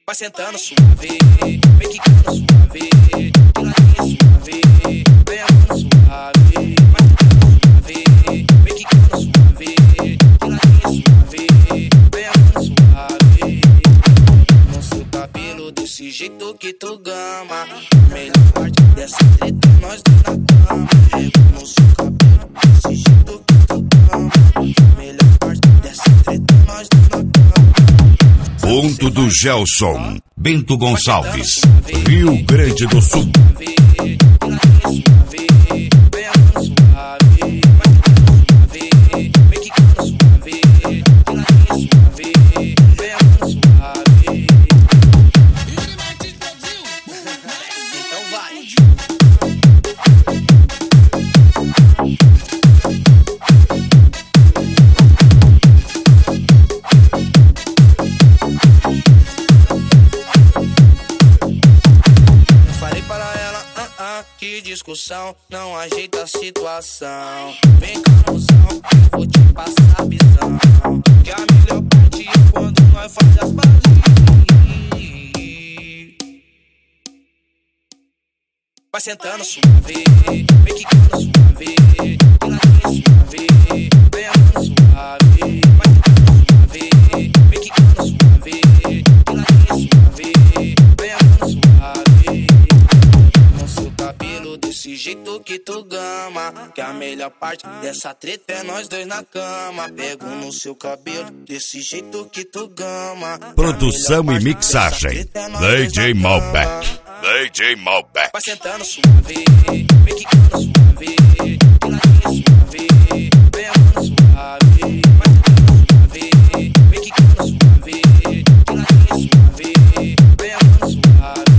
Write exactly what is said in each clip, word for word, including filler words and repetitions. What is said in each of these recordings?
Vai sentando suave, vem quicando suave, de ladinho suave, vem amando suave. Vai sentando suave, vem quicando suave, de ladinho suave, vem amando suave. No seu cabelo desse jeito que tu gama, melhor parte dessa treta nós dois na cama. No seu cabelo desse jeito que tu gama, melhor parte dessa treta nós dois na cama. Ponto do Gelson, Bento Gonçalves, Rio Grande do Sul. Então vai. Que discussão não ajeita a situação. Vem cá, mozão, vou te passar a visão. Que a melhor parte é quando nós faz as pazes. Vai sentando suave, vem quicando suave, de ladinho suave, vem amando suave. Vai sentando suave, vem quicando suave, de ladinho suave, vem amando suave. Desse jeito que tu gama, que a melhor parte dessa treta é nós dois na cama. Pego no seu cabelo, desse jeito que tu gama. Produção e mixagem, D J Malbec, D J Malbec. Vai sentando suave, vem quicando suave, de ladinho suave, vem amando suave. Vai sentando suave, vem quicando suave, de ladinho suave, vem amando suave.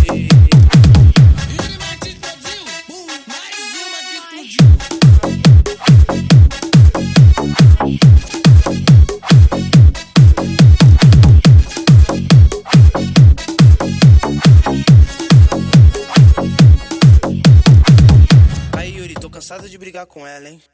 Aí, Yuri, tô cansado de brigar com ela, hein?